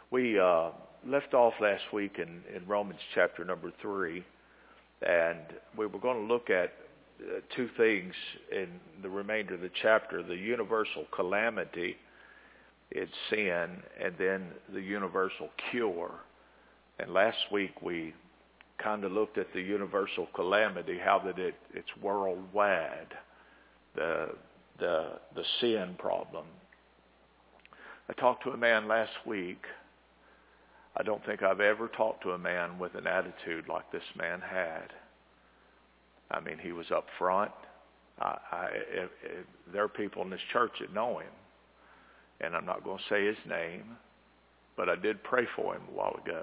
We left off last week in Romans chapter number 3, and we were going to look at two things in the remainder of the chapter: the universal calamity in sin, and then the universal cure. And last week we kind of looked at the universal calamity, how that it's worldwide, the sin problem. I talked to a man last week. I don't think I've ever talked to a man with an attitude like this man had. I mean, he was up front. There are people in this church that know him, and I'm not going to say his name, but I did pray for him a while ago.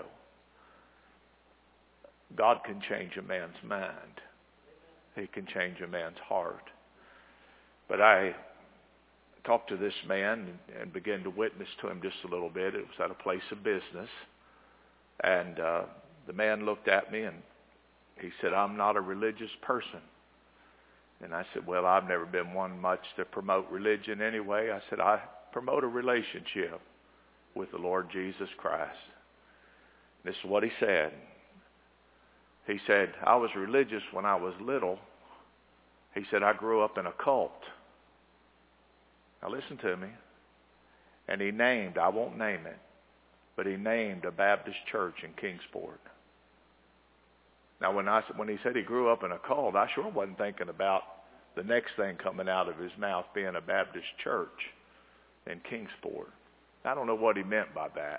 God can change a man's mind. He can change a man's heart. But I talked to this man and began to witness to him just a little bit. It was at a place of business. And the man looked at me and he said, "I'm not a religious person." And I said, "Well, I've never been one much to promote religion anyway." I said, "I promote a relationship with the Lord Jesus Christ." This is what he said. He said, "I was religious when I was little." He said, "I grew up in a cult." Now listen to me. And he named, I won't name it, but he named a Baptist church in Kingsport. Now when he said he grew up in a cult, I sure wasn't thinking about the next thing coming out of his mouth being a Baptist church in Kingsport. I don't know what he meant by that.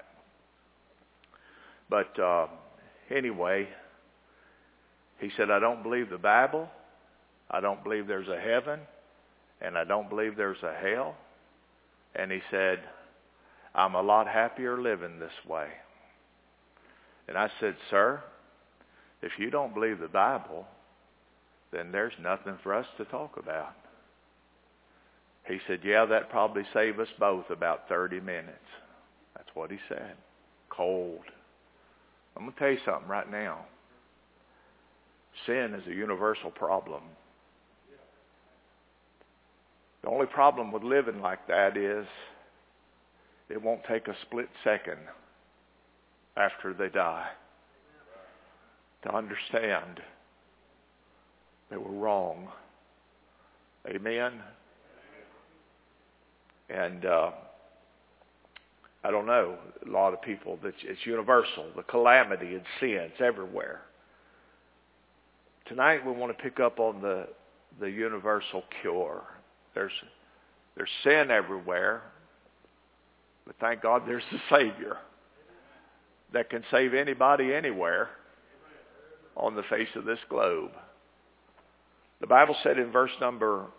But anyway, he said, "I don't believe the Bible. I don't believe there's a heaven. And I don't believe there's a hell." And he said, "I'm a lot happier living this way." And I said, "Sir, if you don't believe the Bible, then there's nothing for us to talk about." He said, "Yeah, that'd probably save us both about 30 minutes. That's what he said. Cold. I'm going to tell you something right now. Sin is a universal problem. The only problem with living like that is it won't take a split second after they die to understand they were wrong. Amen? And I don't know, a lot of people, it's universal. The calamity and sin, it's everywhere. Tonight we want to pick up on the universal cure. There's sin everywhere, but thank God there's the Savior that can save anybody anywhere on the face of this globe. The Bible said in verse number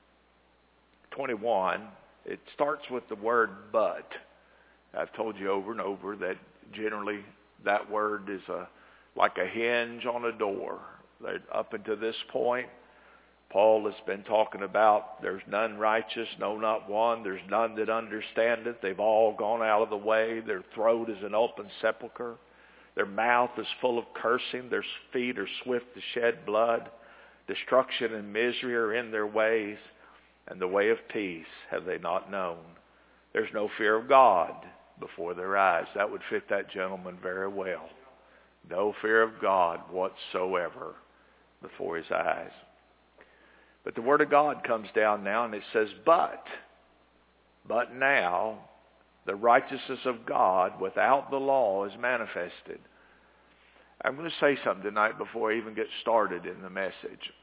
21, it starts with the word "but." I've told you over and over that generally that word is like a hinge on a door. That up until this point, Paul has been talking about there's none righteous, no, not one. There's none that understandeth. They've all gone out of the way. Their throat is an open sepulchre. Their mouth is full of cursing. Their feet are swift to shed blood. Destruction and misery are in their ways, and the way of peace have they not known. There's no fear of God before their eyes. That would fit that gentleman very well. No fear of God whatsoever before his eyes. But the Word of God comes down now and it says, but now the righteousness of God without the law is manifested. I'm going to say something tonight before I even get started in the message.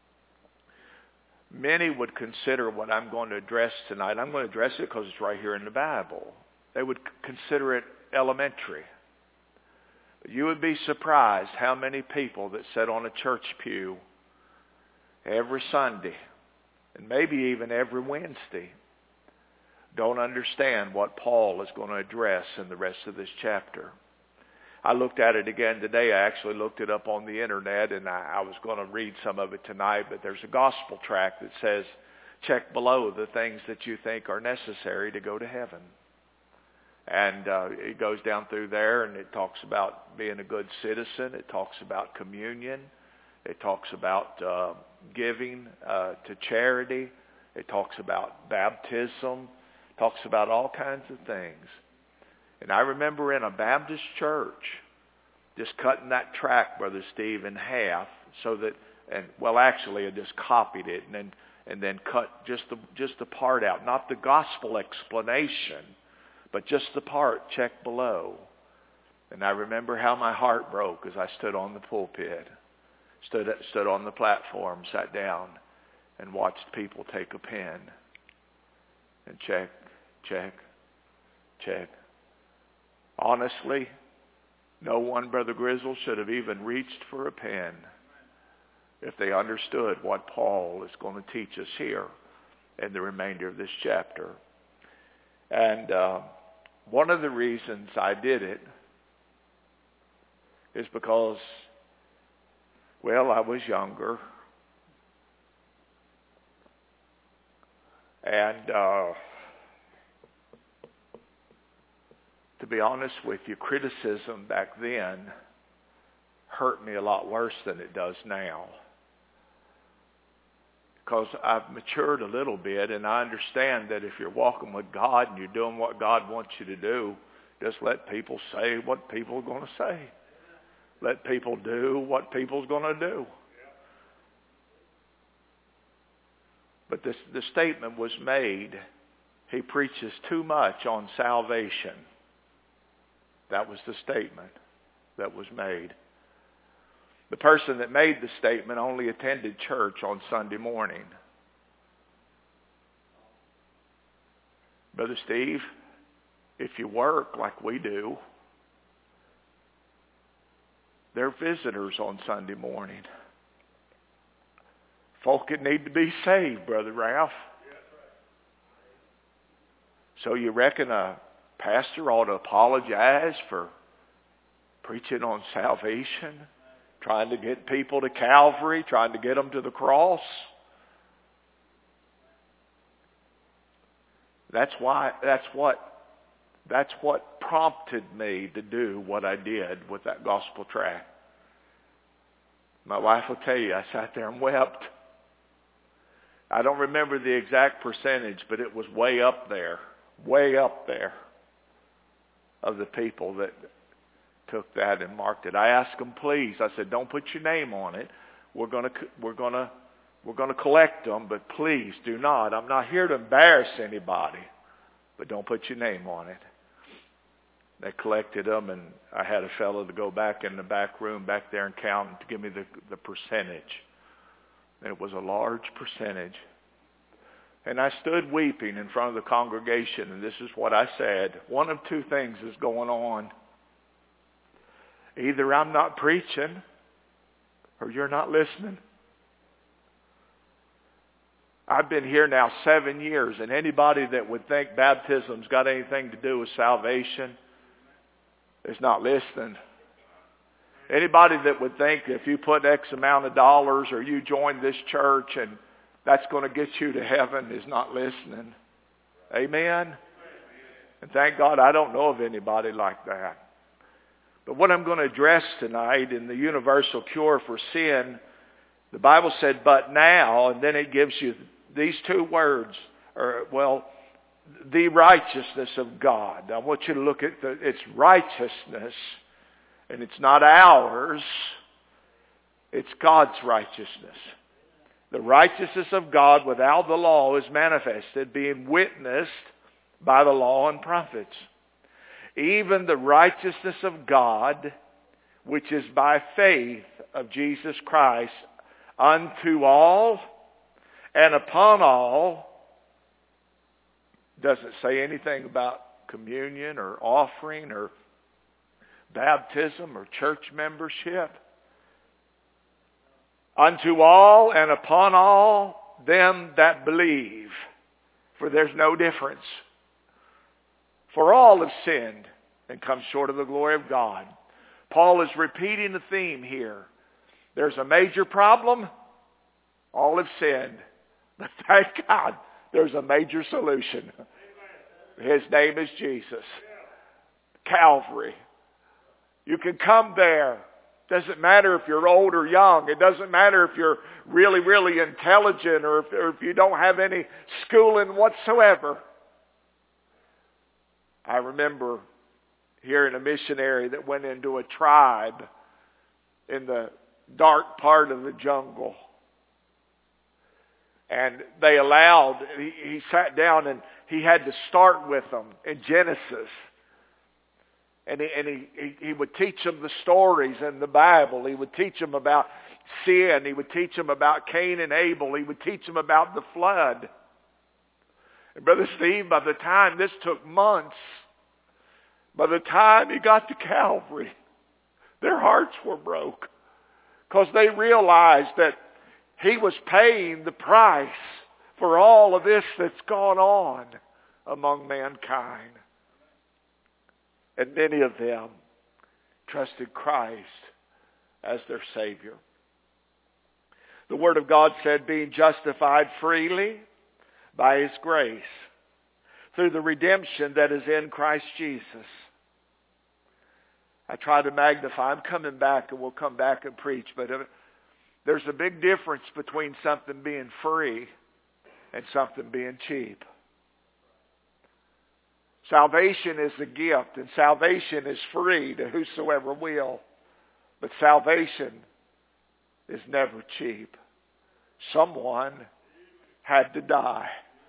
Many would consider what I'm going to address tonight, I'm going to address it because it's right here in the Bible. They would consider it elementary. But you would be surprised how many people that sit on a church pew every Sunday, and maybe even every Wednesday, don't understand what Paul is going to address in the rest of this chapter. I looked at it again today. I actually looked it up on the internet, and I was going to read some of it tonight, but there's a gospel tract that says, check below the things that you think are necessary to go to heaven. And it goes down through there, and it talks about being a good citizen. It talks about communion. It talks about giving to charity. It talks about baptism. It talks about all kinds of things. And I remember in a Baptist church just cutting that tract, Brother Steve, in half so that, actually I just copied it and then cut just the part out, not the gospel explanation, but just the part checked below. And I remember how my heart broke as I stood on the pulpit, stood on the platform, sat down, and watched people take a pen and check, check, check. Honestly, no one, Brother Grizzle, should have even reached for a pen if they understood what Paul is going to teach us here in the remainder of this chapter. And one of the reasons I did it is because, I was younger. And to be honest with you, criticism back then hurt me a lot worse than it does now. Because I've matured a little bit, and I understand that if you're walking with God and you're doing what God wants you to do, just let people say what people are going to say. Let people do what people's going to do. But the statement was made, he preaches too much on salvation. That was the statement that was made. The person that made the statement only attended church on Sunday morning. Brother Steve, if you work like we do, they're visitors on Sunday morning. Folk that need to be saved, Brother Ralph. So you reckon a pastor ought to apologize for preaching on salvation? Trying to get people to Calvary, trying to get them to the cross. That's what prompted me to do what I did with that gospel tract. My wife will tell you, I sat there and wept. I don't remember the exact percentage, but it was way up there of the people that took that and marked it. I asked them, please. I said, don't put your name on it. We're going to collect them, but please do not. I'm not here to embarrass anybody, but don't put your name on it. They collected them, and I had a fellow to go back in the back room back there and count to give me the percentage. And it was a large percentage. And I stood weeping in front of the congregation, and this is what I said. One of two things is going on. Either I'm not preaching or you're not listening. I've been here now 7 years, and anybody that would think baptism's got anything to do with salvation is not listening. Anybody that would think if you put X amount of dollars or you join this church and that's going to get you to heaven is not listening. Amen? And thank God I don't know of anybody like that. But what I'm going to address tonight in the universal cure for sin, the Bible said, but now, and then it gives you these two words, the righteousness of God. I want you to look at its righteousness, and it's not ours, it's God's righteousness. The righteousness of God without the law is manifested, being witnessed by the law and prophets. Even the righteousness of God, which is by faith of Jesus Christ, unto all and upon all. Doesn't say anything about communion or offering or baptism or church membership. Unto all and upon all them that believe. For there's no difference. For all have sinned and come short of the glory of God. Paul is repeating the theme here. There's a major problem. All have sinned. But thank God there's a major solution. His name is Jesus. Calvary. You can come there. Doesn't matter if you're old or young. It doesn't matter if you're really, really intelligent or if you don't have any schooling whatsoever. I remember hearing a missionary that went into a tribe in the dark part of the jungle. And they allowed, he sat down and he had to start with them in Genesis. And he would teach them the stories in the Bible. He would teach them about sin. He would teach them about Cain and Abel. He would teach them about the flood. And Brother Steve, by the time, this took months, by the time he got to Calvary, their hearts were broke. Because they realized that he was paying the price for all of this that's gone on among mankind. And many of them trusted Christ as their Savior. The Word of God said, being justified freely by His grace through the redemption that is in Christ Jesus. I try to magnify. I'm coming back and we'll come back and preach. But there's a big difference between something being free and something being cheap. Salvation is a gift, and salvation is free to whosoever will. But salvation is never cheap. Someone had to die.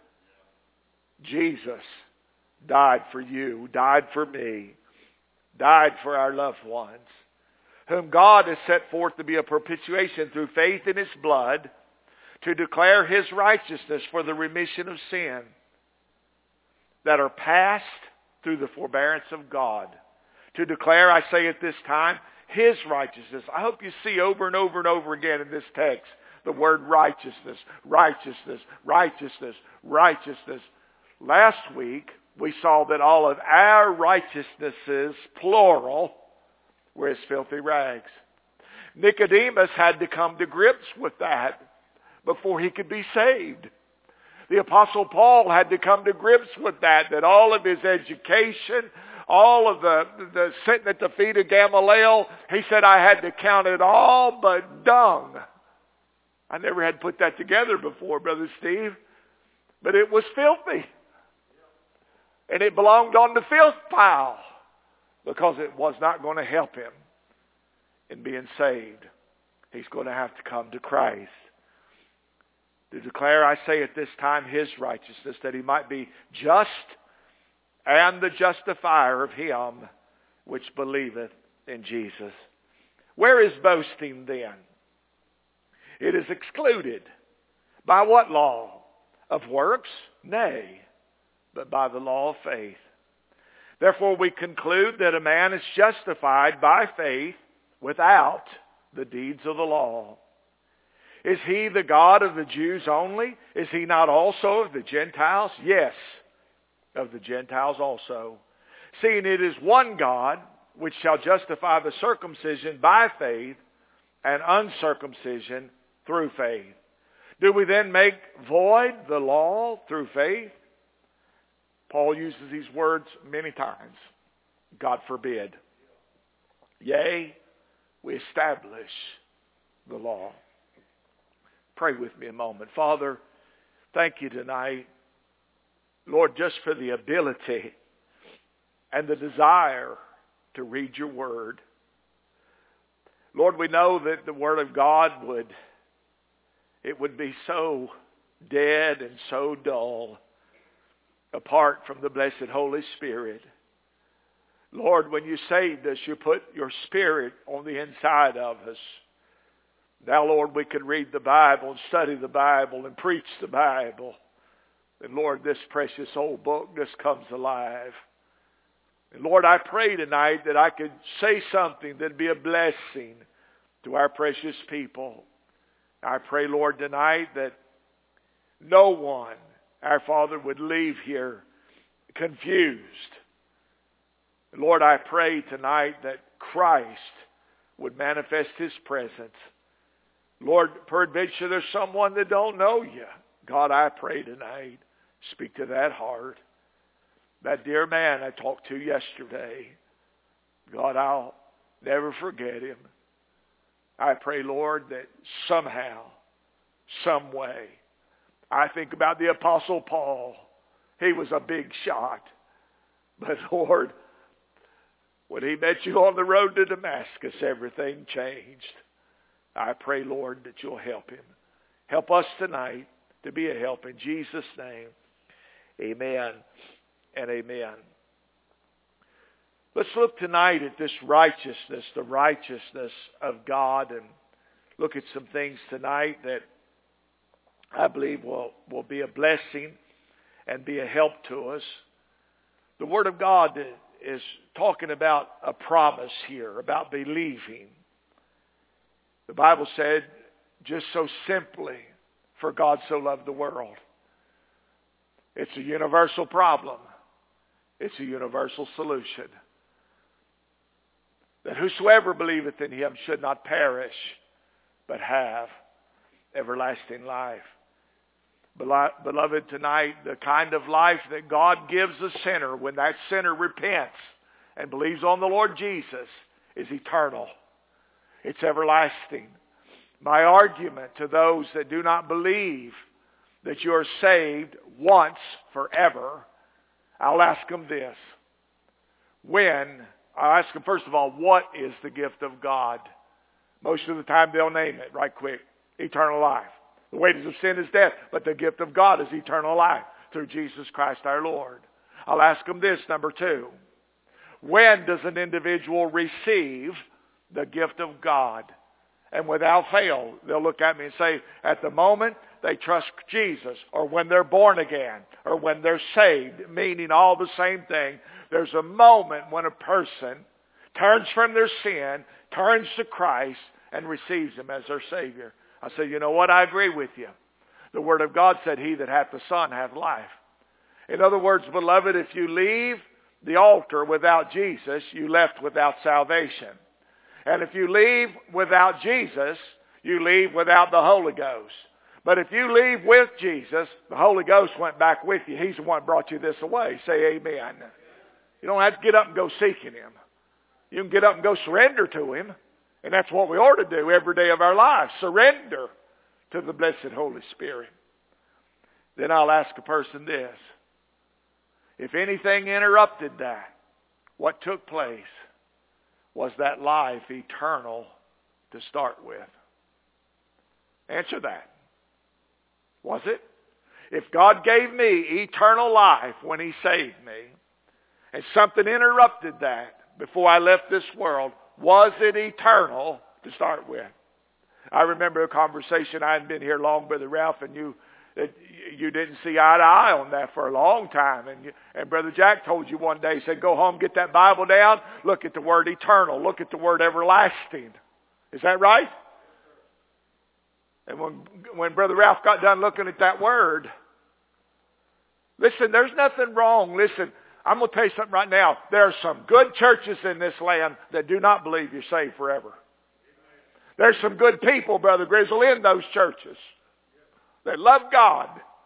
Jesus died for you, died for me, died for our loved ones, whom God has set forth to be a propitiation through faith in His blood, to declare His righteousness for the remission of sin that are passed through the forbearance of God. To declare, I say at this time, His righteousness. I hope you see over and over and over again in this text the word righteousness, righteousness, righteousness, righteousness. Last week, we saw that all of our righteousnesses, plural, were as filthy rags. Nicodemus had to come to grips with that before he could be saved. The Apostle Paul had to come to grips with that all of his education, all of the sitting at the feet of Gamaliel, he said, I had to count it all but dung. I never had put that together before, Brother Steve, but it was filthy. And it belonged on the filth pile because it was not going to help him in being saved. He's going to have to come to Christ. To declare, I say at this time, His righteousness, that He might be just and the justifier of him which believeth in Jesus. Where is boasting then? It is excluded. By what law? Of works? Nay, but by the law of faith. Therefore we conclude that a man is justified by faith without the deeds of the law. Is He the God of the Jews only? Is He not also of the Gentiles? Yes, of the Gentiles also. Seeing it is one God, which shall justify the circumcision by faith and uncircumcision through faith. Do we then make void the law through faith? Paul uses these words many times. God forbid. Yea, we establish the law. Pray with me a moment. Father, thank you tonight, Lord, just for the ability and the desire to read your word. Lord, we know that the word of God would be so dead and so dull apart from the blessed Holy Spirit. Lord, when you saved us, you put your Spirit on the inside of us. Now, Lord, we can read the Bible and study the Bible and preach the Bible. And Lord, this precious old book just comes alive. And Lord, I pray tonight that I could say something that'd be a blessing to our precious people. I pray, Lord, tonight that no one, our Father, would leave here confused. Lord, I pray tonight that Christ would manifest His presence. Lord, peradventure there's someone that don't know you. God, I pray tonight, speak to that heart. That dear man I talked to yesterday, God, I'll never forget him. I pray, Lord, that somehow, some way, I think about the Apostle Paul. He was a big shot. But Lord, When he met you on the road to Damascus, everything changed. I pray, Lord, that you'll help him. Help us tonight to be a help in Jesus' name. Amen and amen. Let's look tonight at this righteousness, the righteousness of God, and look at some things tonight that I believe will be a blessing and be a help to us. The Word of God is talking about a promise here, about believing. The Bible said, just so simply, for God so loved the world. It's a universal problem. It's a universal solution. That whosoever believeth in him should not perish, but have everlasting life. Beloved, tonight, the kind of life that God gives a sinner when that sinner repents and believes on the Lord Jesus is eternal. It's everlasting. My argument to those that do not believe that you are saved once forever, I'll ask them this. I'll ask them, first of all, what is the gift of God? Most of the time they'll name it right quick. Eternal life. The wages of sin is death, but the gift of God is eternal life through Jesus Christ our Lord. I'll ask them this, number 2. When does an individual receive the gift of God? And without fail, they'll look at me and say, at the moment they trust Jesus, or when they're born again, or when they're saved, meaning all the same thing. There's a moment when a person turns from their sin, turns to Christ, and receives him as their Savior. I say, you know what? I agree with you. The Word of God said, he that hath the Son hath life. In other words, beloved, if you leave the altar without Jesus, you left without salvation. And if you leave without Jesus, you leave without the Holy Ghost. But if you leave with Jesus, the Holy Ghost went back with you. He's the one that brought you this away. Say amen. You don't have to get up and go seeking him. You can get up and go surrender to him. And that's what we ought to do every day of our lives. Surrender to the blessed Holy Spirit. Then I'll ask a person this. If anything interrupted that, what took place? Was that life eternal to start with? Answer that. Was it? If God gave me eternal life when he saved me, and something interrupted that before I left this world, was it eternal to start with? I remember a conversation. I hadn't been here long, Brother Ralph, and you didn't see eye to eye on that for a long time. And Brother Jack told you one day, he said, go home, get that Bible down, look at the word eternal, look at the word everlasting. Is that right? And when Brother Ralph got done looking at that word, listen, there's nothing wrong. Listen, I'm going to tell you something right now. There are some good churches in this land that do not believe you're saved forever. There's some good people, Brother Grizzle, in those churches. They love God.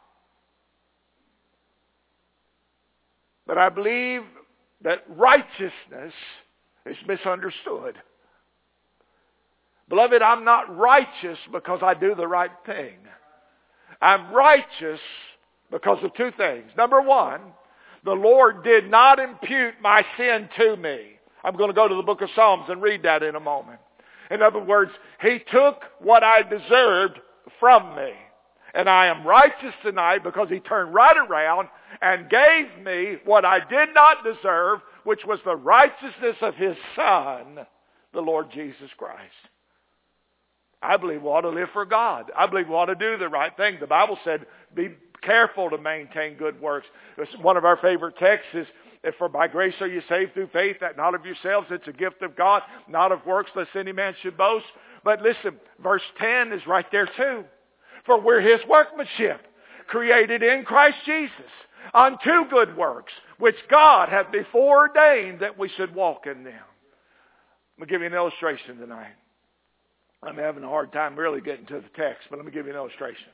But I believe that righteousness is misunderstood. Beloved, I'm not righteous because I do the right thing. I'm righteous because of 2 things. Number 1, the Lord did not impute my sin to me. I'm going to go to the book of Psalms and read that in a moment. In other words, he took what I deserved from me. And I am righteous tonight because he turned right around and gave me what I did not deserve, which was the righteousness of his Son, the Lord Jesus Christ. I believe we ought to live for God. I believe we ought to do the right thing. The Bible said, be careful to maintain good works. One of our favorite texts is, for by grace are you saved through faith, that not of yourselves, it's a gift of God, not of works, lest any man should boast. But listen, verse 10 is right there too. For we're his workmanship, created in Christ Jesus, unto good works, which God hath before ordained that we should walk in them. I'm going to give you an illustration tonight. I'm having a hard time really getting to the text, but let me give you an illustration.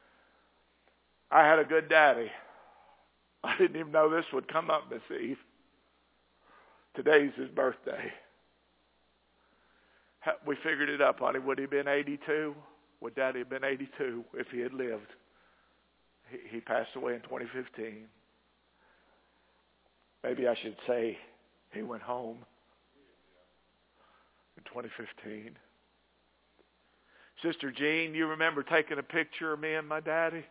I had a good daddy. I didn't even know this would come up, Miss Eve. Today's his birthday. We figured it up, honey. Would he have been 82? Would Daddy have been 82 if he had lived? He passed away in 2015. Maybe I should say he went home. 2015. Sister Jean, you remember taking a picture of me and my daddy?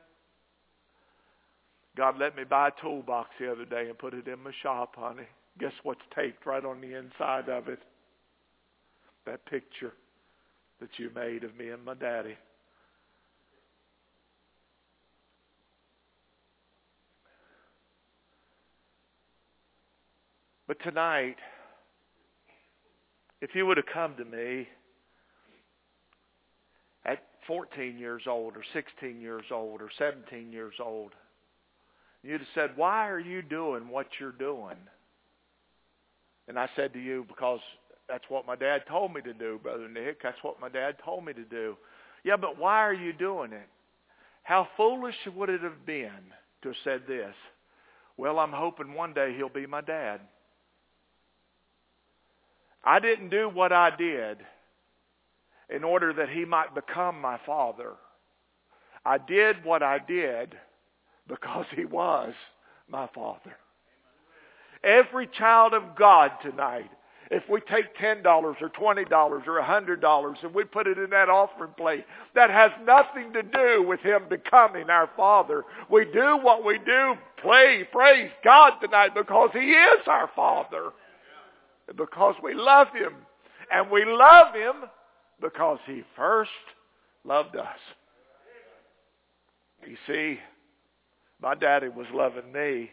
God let me buy a toolbox the other day and put it in my shop, honey. Guess what's taped right on the inside of it? That picture that you made of me and my daddy. But tonight, if you would have come to me at 14 years old or 16 years old or 17 years old, you'd have said, why are you doing what you're doing? And I said to you, because that's what my dad told me to do, Brother Nick. That's what my dad told me to do. Yeah, but why are you doing it? How foolish would it have been to have said this? Well, I'm hoping one day he'll be my dad. I didn't do what I did in order that he might become my father. I did what I did because he was my father. Every child of God tonight, if we take $10 or $20 or $100 and we put it in that offering plate, that has nothing to do with him becoming our father. We do what we do, praise God tonight because he is our father. Because we love him. And we love him because he first loved us. You see, my daddy was loving me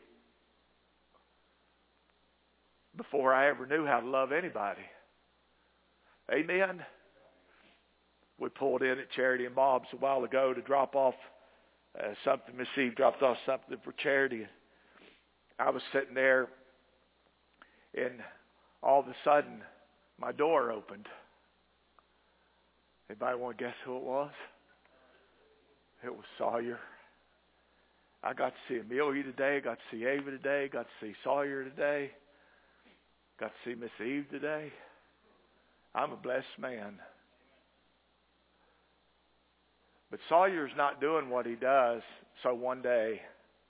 before I ever knew how to love anybody. Amen. We pulled in at Charity and Bob's a while ago to drop off something. Miss Eve dropped off something for charity. I was sitting there, and all of a sudden, my door opened. Anybody want to guess who it was? It was Sawyer. I got to see Amelia today. Got to see Ava today. Got to see Sawyer today. Got to see Miss Eve today. I'm a blessed man. But Sawyer's not doing what he does, so one day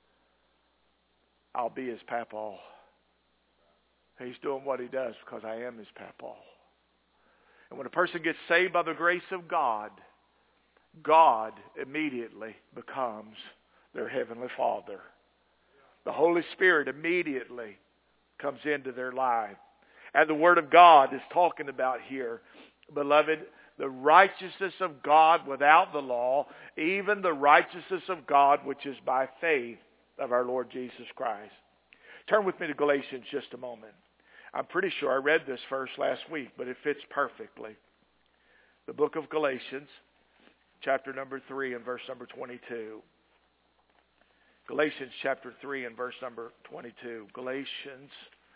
I'll be his papaw. He's doing what he does because I am his papaw. And when a person gets saved by the grace of God, God immediately becomes their heavenly Father. The Holy Spirit immediately comes into their life. And the Word of God is talking about here, beloved, the righteousness of God without the law, even the righteousness of God which is by faith of our Lord Jesus Christ. Turn with me to Galatians just a moment. I'm pretty sure I read this verse last week, but it fits perfectly. The book of Galatians, chapter number 3 and verse number 22. Galatians chapter 3 and verse number 22. Galatians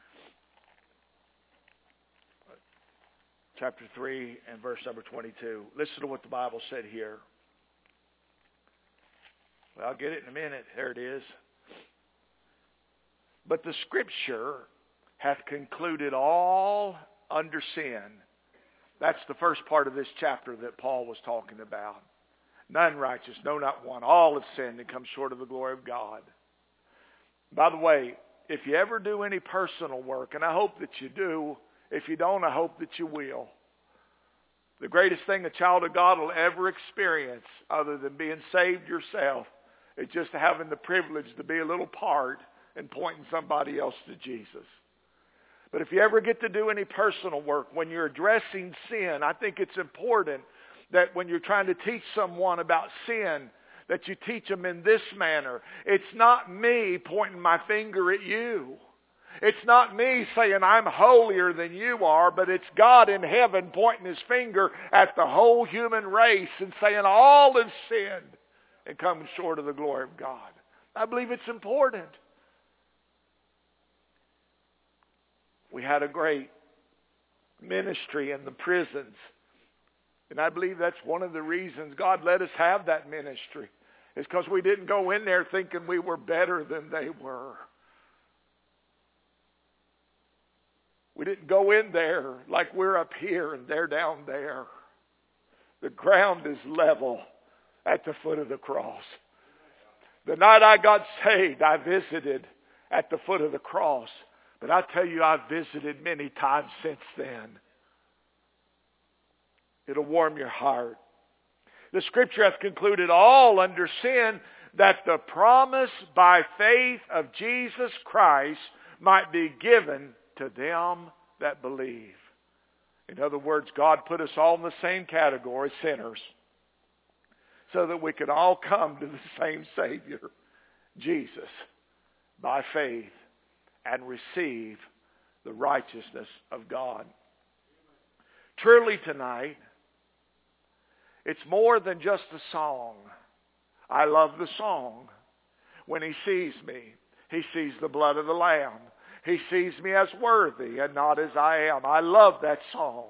chapter 3 and verse number 22. Listen to what the Bible said here. Well, I'll get it in a minute. There it is. But the Scripture hath concluded all under sin. That's the first part of this chapter that Paul was talking about. None righteous, no, not one. All have sinned and come short of the glory of God. By the way, if you ever do any personal work, and I hope that you do, if you don't, I hope that you will. The greatest thing a child of God will ever experience, other than being saved yourself, is just having the privilege to be a little part in pointing somebody else to Jesus. But if you ever get to do any personal work, when you're addressing sin, I think it's important that when you're trying to teach someone about sin, that you teach them in this manner. It's not me pointing my finger at you. It's not me saying I'm holier than you are, but it's God in heaven pointing his finger at the whole human race and saying all have sinned and come short of the glory of God. I believe it's important. We had a great ministry in the prisons. And I believe that's one of the reasons God let us have that ministry. Is because we didn't go in there thinking we were better than they were. We didn't go in there like we're up here and they're down there. The ground is level at the foot of the cross. The night I got saved, I visited at the foot of the cross. But I tell you, I've visited many times since then. It'll warm your heart. The Scripture hath concluded all under sin, that the promise by faith of Jesus Christ might be given to them that believe. In other words, God put us all in the same category, sinners, so that we could all come to the same Savior, Jesus, by faith, and receive the righteousness of God. Truly tonight, it's more than just a song. I love the song. When He sees me, He sees the blood of the Lamb. He sees me as worthy and not as I am. I love that song.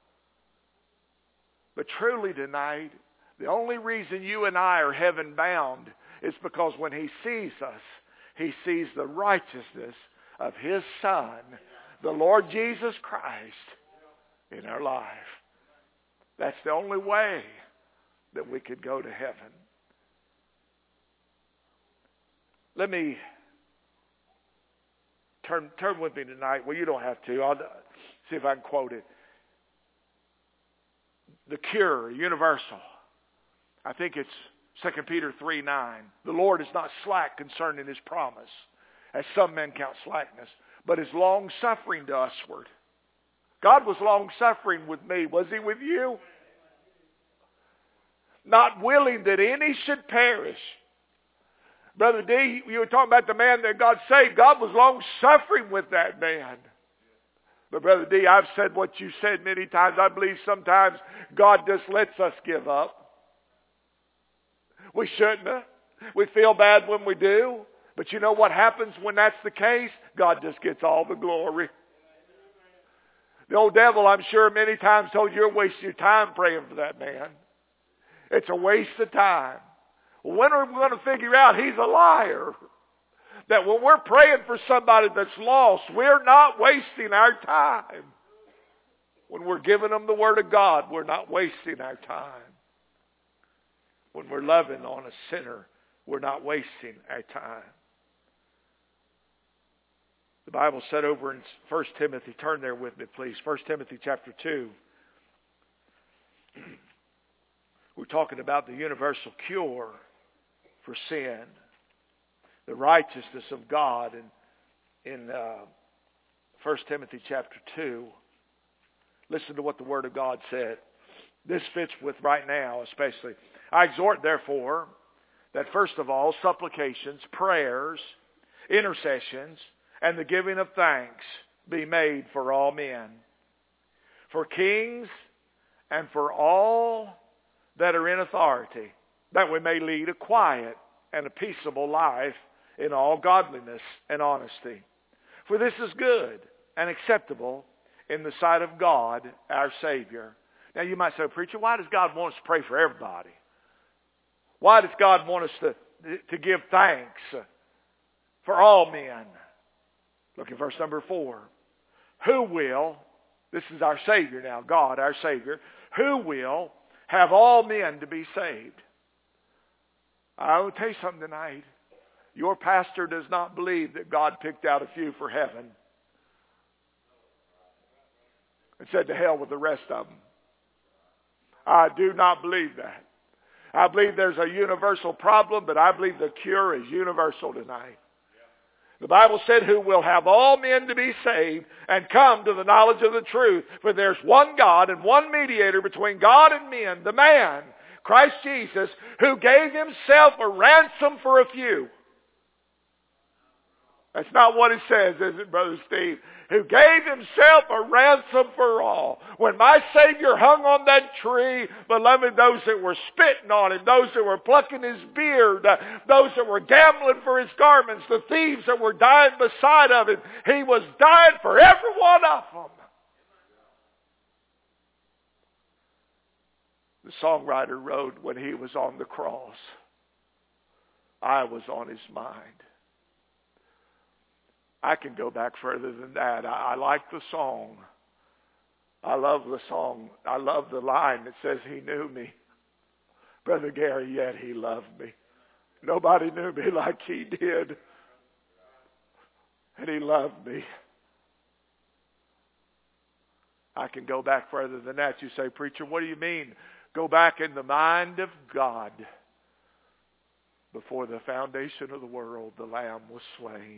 But truly tonight, the only reason you and I are heaven bound is because when He sees us, He sees the righteousness of His Son, the Lord Jesus Christ, in our life. That's the only way that we could go to heaven. Let me turn with me tonight. Well, you don't have to. I'll see if I can quote it. The cure, universal. I think it's 2 Peter 3:9. The Lord is not slack concerning His promise, as some men count slackness, but is long-suffering to usward. God was long-suffering with me. Was He with you? Not willing that any should perish. Brother D, you were talking about the man that God saved. God was long-suffering with that man. But Brother D, I've said what you said many times. I believe sometimes God just lets us give up. We shouldn't have. We feel bad when we do. But you know what happens when that's the case? God just gets all the glory. The old devil, I'm sure, many times told you you're wasting your time praying for that man. It's a waste of time. When are we going to figure out he's a liar? That when we're praying for somebody that's lost, we're not wasting our time. When we're giving them the Word of God, we're not wasting our time. When we're loving on a sinner, we're not wasting our time. The Bible said over in 1 Timothy, turn there with me please, 1 Timothy chapter 2. We're talking about the universal cure for sin, the righteousness of God in 1 Timothy chapter 2. Listen to what the Word of God said. This fits with right now especially. I exhort therefore that first of all supplications, prayers, intercessions, and the giving of thanks be made for all men, for kings and for all that are in authority, that we may lead a quiet and a peaceable life in all godliness and honesty. For this is good and acceptable in the sight of God, our Savior. Now you might say, preacher, why does God want us to pray for everybody? Why does God want us to give thanks for all men? Look at verse number 4. Who will, this is our Savior now, God, our Savior, who will have all men to be saved? I will tell you something tonight. Your pastor does not believe that God picked out a few for heaven and said to hell with the rest of them. I do not believe that. I believe there's a universal problem, but I believe the cure is universal tonight. The Bible said, who will have all men to be saved and come to the knowledge of the truth. For there's one God and one mediator between God and men, the man, Christ Jesus, who gave Himself a ransom for a few. That's not what it says, is it, Brother Steve? Who gave Himself a ransom for all. When my Savior hung on that tree, beloved, those that were spitting on Him, those that were plucking His beard, those that were gambling for His garments, the thieves that were dying beside of Him, He was dying for every one of them. The songwriter wrote, when He was on the cross, I was on His mind. I can go back further than that. I like the song. I love the song. I love the line that says He knew me. Brother Gary, yet He loved me. Nobody knew me like He did. And He loved me. I can go back further than that. You say, preacher, what do you mean? Go back in the mind of God. Before the foundation of the world, the Lamb was slain.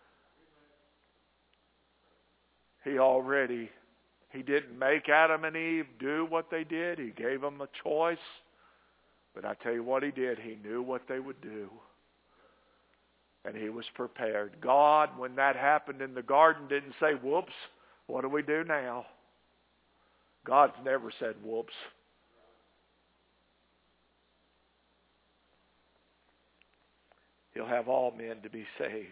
He didn't make Adam and Eve do what they did. He gave them a choice. But I tell you what he did. He knew what they would do. And he was prepared. God, when that happened in the garden, didn't say, whoops, what do we do now? God's never said, whoops. He'll have all men to be saved.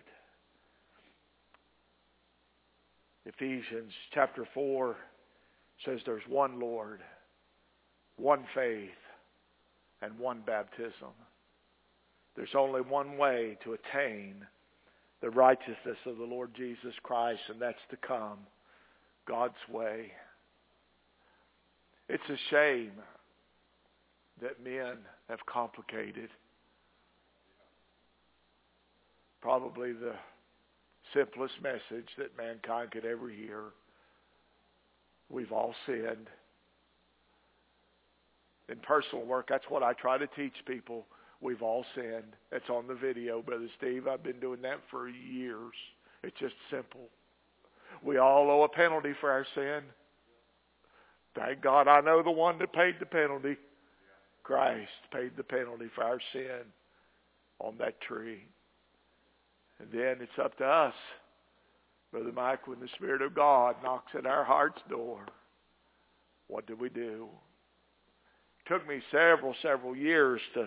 Ephesians chapter 4 says there's one Lord, one faith, and one baptism. There's only one way to attain the righteousness of the Lord Jesus Christ, and that's to come God's way. It's a shame that men have complicated probably the simplest message that mankind could ever hear. We've all sinned. In personal work, that's what I try to teach people. We've all sinned. It's on the video, Brother Steve. I've been doing that for years. It's just simple. We all owe a penalty for our sin. Thank God I know the one that paid the penalty. Christ paid the penalty for our sin on that tree. And then it's up to us, Brother Mike, when the Spirit of God knocks at our heart's door. What do we do? It took me several years to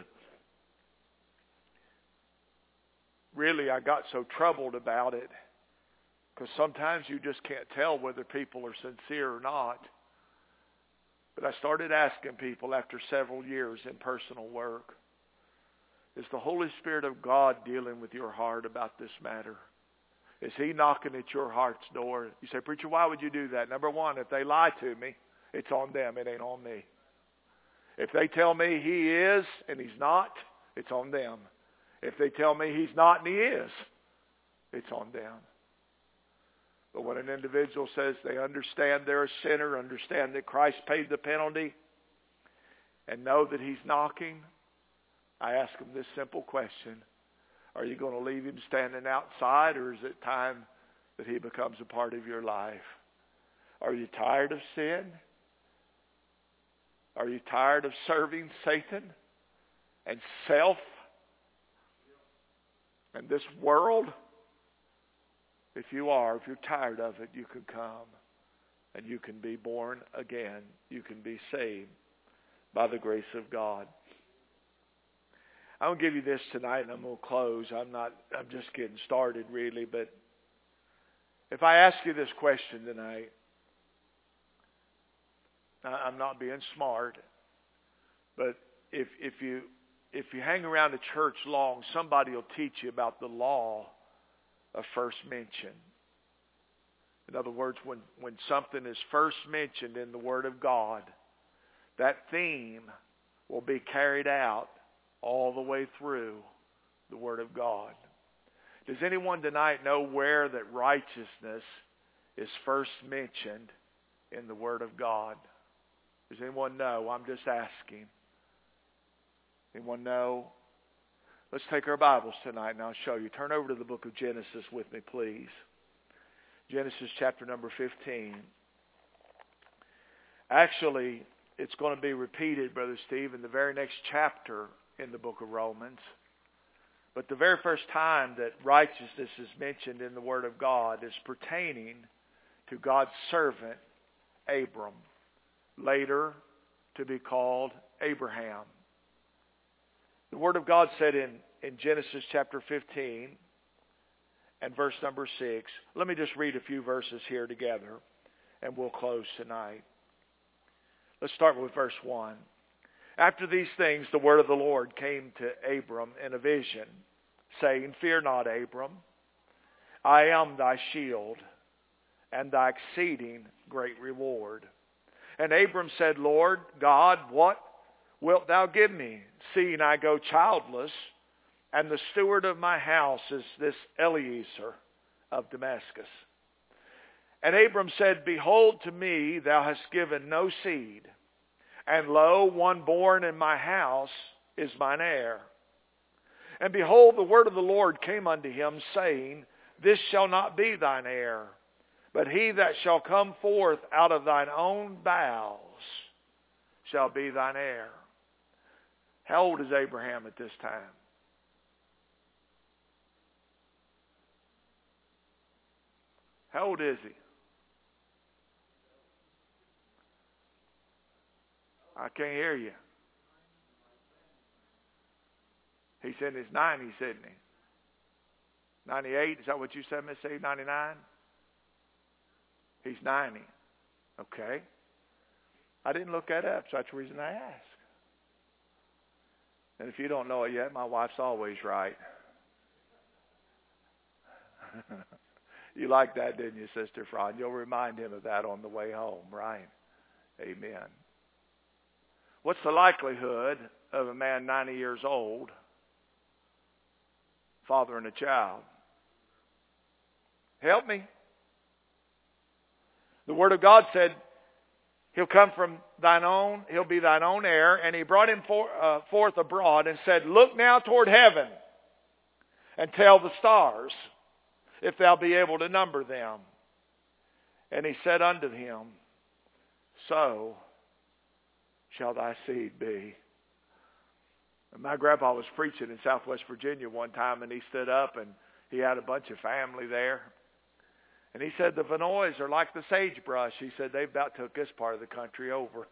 really, I got so troubled about it because sometimes you just can't tell whether people are sincere or not. But I started asking people after several years in personal work, is the Holy Spirit of God dealing with your heart about this matter? Is He knocking at your heart's door? You say, preacher, why would you do that? Number one, if they lie to me, it's on them. It ain't on me. If they tell me He is and He's not, it's on them. If they tell me He's not and He is, it's on them. But when an individual says they understand they're a sinner, understand that Christ paid the penalty, and know that He's knocking, I ask them this simple question. Are you going to leave Him standing outside, or is it time that He becomes a part of your life? Are you tired of sin? Are you tired of serving Satan and self and this world? If you are, if you're tired of it, you can come and you can be born again. You can be saved by the grace of God. I'm going to give you this tonight and I'm going to close. I'm just getting started really, but if I ask you this question tonight, I'm not being smart, but if you hang around a church long, somebody will teach you about the law of first mention. In other words, when something is first mentioned in the Word of God, that theme will be carried out all the way through the Word of God. Does anyone tonight know where that righteousness is first mentioned in the Word of God? Does anyone know? I'm just asking. Anyone know? Let's take our Bibles tonight and I'll show you. Turn over to the book of Genesis with me, please. Genesis chapter number 15. Actually, it's going to be repeated, Brother Steve, in the very next chapter in the book of Romans. But the very first time that righteousness is mentioned in the Word of God is pertaining to God's servant, Abram, later to be called Abraham. The Word of God said in Genesis chapter 15 and verse number 6. Let me just read a few verses here together and we'll close tonight. Let's start with verse 1. After these things, the word of the Lord came to Abram in a vision, saying, Fear not, Abram. I am thy shield and thy exceeding great reward. And Abram said, Lord God, what wilt thou give me, seeing I go childless, and the steward of my house is this Eliezer of Damascus? And Abram said, Behold, to me thou hast given no seed, and lo, one born in my house is mine heir. And behold, the word of the Lord came unto him, saying, This shall not be thine heir, but he that shall come forth out of thine own bowels shall be thine heir. How old is Abraham at this time? How old is he? I can't hear you. He's in his 90s, isn't he? 98, is that what you said, Miss C? 99? He's 90. Okay. I didn't look that up, so that's the reason I asked. And if you don't know it yet, my wife's always right. You like that, didn't you, Sister Fran? You'll remind him of that on the way home, right? Amen. What's the likelihood of a man 90 years old fathering a child? Help me. The Word of God said, He'll come from thine own, he'll be thine own heir. And he brought him forth abroad and said, Look now toward heaven and tell the stars, if thou be able to number them. And he said unto him, So shall thy seed be. And my grandpa was preaching in Southwest Virginia one time, and he stood up, and he had a bunch of family there. And he said, the Vinoys are like the sagebrush. He said, they've about took this part of the country over.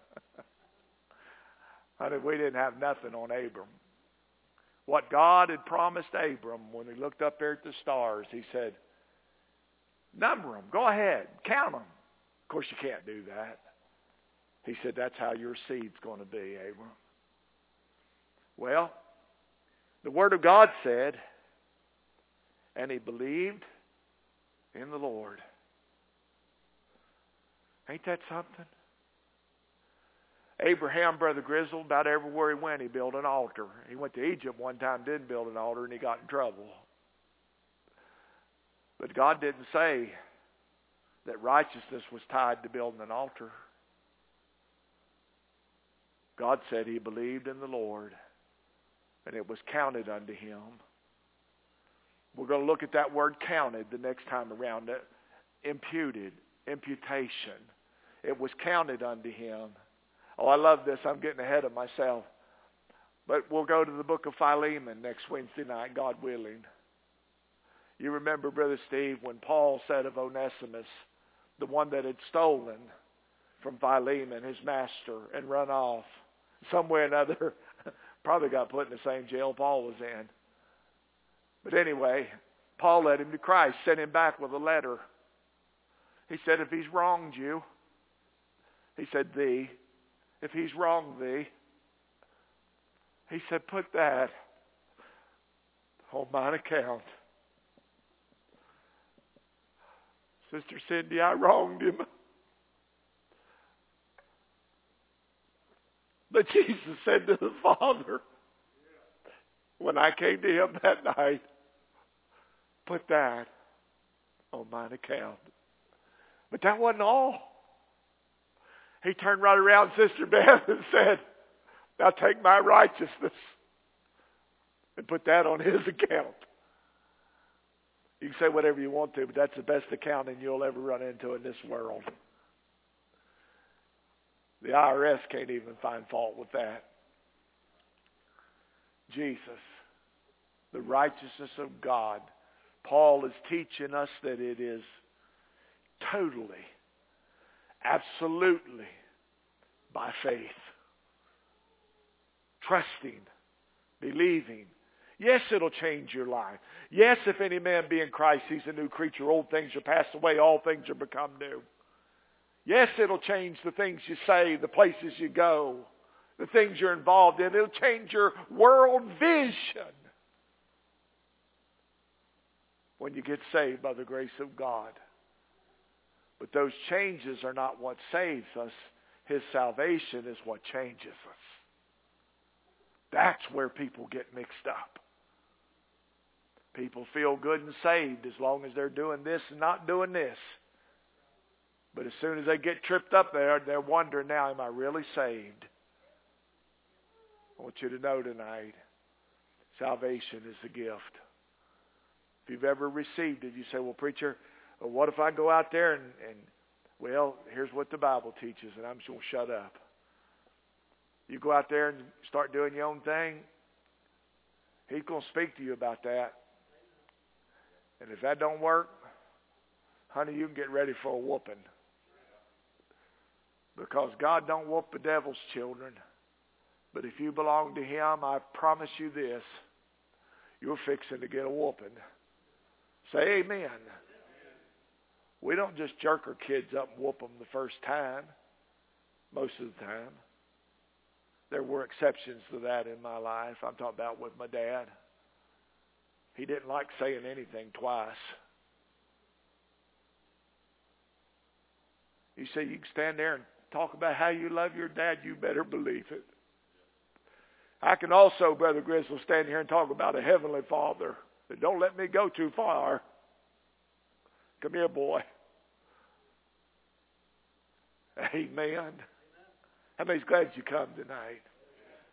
Honey, we didn't have nothing on Abram. What God had promised Abram when he looked up there at the stars, he said, number them. Go ahead. Count them. Of course, you can't do that. He said, that's how your seed's going to be, Abram. Well, the Word of God said, and he believed in the Lord. Ain't that something? Abraham, Brother Grizzle, about everywhere he went, he built an altar. He went to Egypt one time, didn't build an altar, and he got in trouble. But God didn't say that righteousness was tied to building an altar. God said he believed in the Lord, and it was counted unto him. We're going to look at that word counted the next time around. Imputed, imputation. It was counted unto him. Oh, I love this. I'm getting ahead of myself. But we'll go to the book of Philemon next Wednesday night, God willing. You remember, Brother Steve, when Paul said of Onesimus, the one that had stolen from Philemon, his master, and run off, some way or another, probably got put in the same jail Paul was in. But anyway, Paul led him to Christ, sent him back with a letter. He said, if he's wronged you, he said, thee, if he's wronged thee, he said, put that on mine account. Sister Cindy, I wronged him. But Jesus said to the Father, when I came to him that night, put that on mine account. But that wasn't all. He turned right around, Sister Beth, and said, now take my righteousness and put that on his account. You can say whatever you want to, but that's the best accounting you'll ever run into in this world. The IRS can't even find fault with that. Jesus, the righteousness of God. Paul is teaching us that it is totally, absolutely by faith. Trusting, believing. Yes, it'll change your life. Yes, if any man be in Christ, he's a new creature. Old things are passed away. All things are become new. Yes, it'll change the things you say, the places you go, the things you're involved in. It'll change your world vision when you get saved by the grace of God. But those changes are not what saves us. His salvation is what changes us. That's where people get mixed up. People feel good and saved as long as they're doing this and not doing this. But as soon as they get tripped up there, they're wondering now, am I really saved? I want you to know tonight, salvation is a gift. If you've ever received it, you say, well, preacher, what if I go out there and well, here's what the Bible teaches, and I'm just going to shut up. You go out there and start doing your own thing, He's going to speak to you about that. And if that don't work, honey, you can get ready for a whooping. Because God don't whoop the devil's children. But if you belong to Him, I promise you this, you're fixing to get a whooping. Say amen. We don't just jerk our kids up and whoop them the first time, most of the time. There were exceptions to that in my life. I'm talking about with my dad. He didn't like saying anything twice. You say you can stand there and talk about how you love your dad, you better believe it. I can also, Brother Griswold, stand here and talk about a heavenly Father. But don't let me go too far. Come here, boy. Amen. How many's glad you come tonight?